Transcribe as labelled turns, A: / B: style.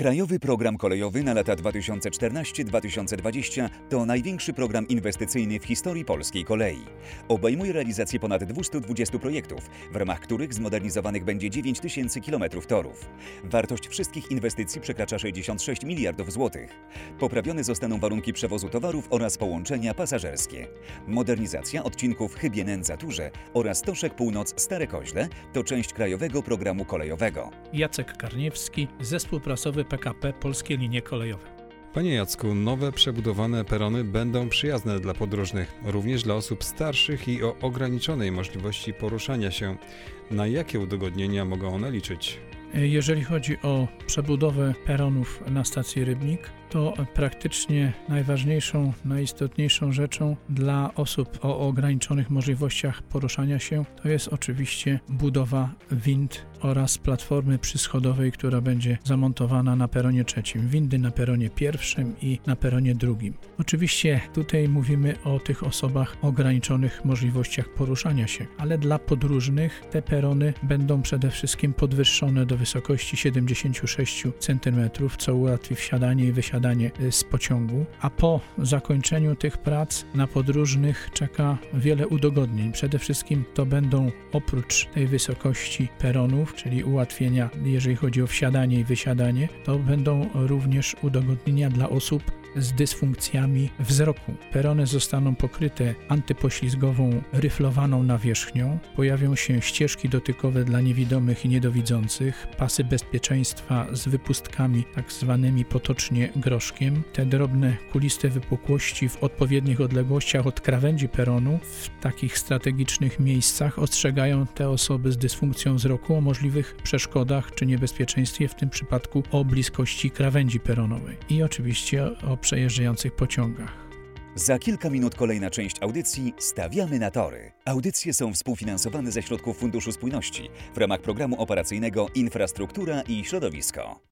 A: Krajowy Program Kolejowy na lata 2014-2020 to największy program inwestycyjny w historii polskiej kolei. Obejmuje realizację ponad 220 projektów, w ramach których zmodernizowanych będzie 9000 km torów. Wartość wszystkich inwestycji przekracza 66 miliardów złotych. Poprawione zostaną warunki przewozu towarów oraz połączenia pasażerskie. Modernizacja odcinków Chybie-Nędza-Turze oraz Stoszek Północ-Stare Koźle to część Krajowego Programu Kolejowego.
B: Jacek Karniewski, zespół prasowy PKP Polskie Linie Kolejowe.
C: Panie Jacku, nowe przebudowane perony będą przyjazne dla podróżnych, również dla osób starszych i o ograniczonej możliwości poruszania się. Na jakie udogodnienia mogą one liczyć?
B: Jeżeli chodzi o przebudowę peronów na stacji Rybnik, to praktycznie najważniejszą, najistotniejszą rzeczą dla osób o ograniczonych możliwościach poruszania się to jest oczywiście budowa wind oraz platformy przyschodowej, która będzie zamontowana na peronie trzecim. Windy na peronie pierwszym i na peronie drugim. Oczywiście tutaj mówimy o tych osobach o ograniczonych możliwościach poruszania się, ale dla podróżnych te perony będą przede wszystkim podwyższone do wysokości 76 cm, co ułatwi wsiadanie i wysiadanie z pociągu, a po zakończeniu tych prac na podróżnych czeka wiele udogodnień. Przede wszystkim to będą oprócz tej wysokości peronów, czyli ułatwienia, jeżeli chodzi o wsiadanie i wysiadanie, to będą również udogodnienia dla osób z dysfunkcjami wzroku. Perony zostaną pokryte antypoślizgową, ryflowaną nawierzchnią. Pojawią się ścieżki dotykowe dla niewidomych i niedowidzących, pasy bezpieczeństwa z wypustkami tak zwanymi potocznie groszkiem. Te drobne, kuliste wypukłości w odpowiednich odległościach od krawędzi peronu w takich strategicznych miejscach ostrzegają te osoby z dysfunkcją wzroku o możliwych przeszkodach czy niebezpieczeństwie, w tym przypadku o bliskości krawędzi peronowej i oczywiście o przejeżdżających pociągach.
A: Za kilka minut kolejna część audycji Stawiamy na tory. Audycje są współfinansowane ze środków Funduszu Spójności w ramach programu operacyjnego Infrastruktura i Środowisko.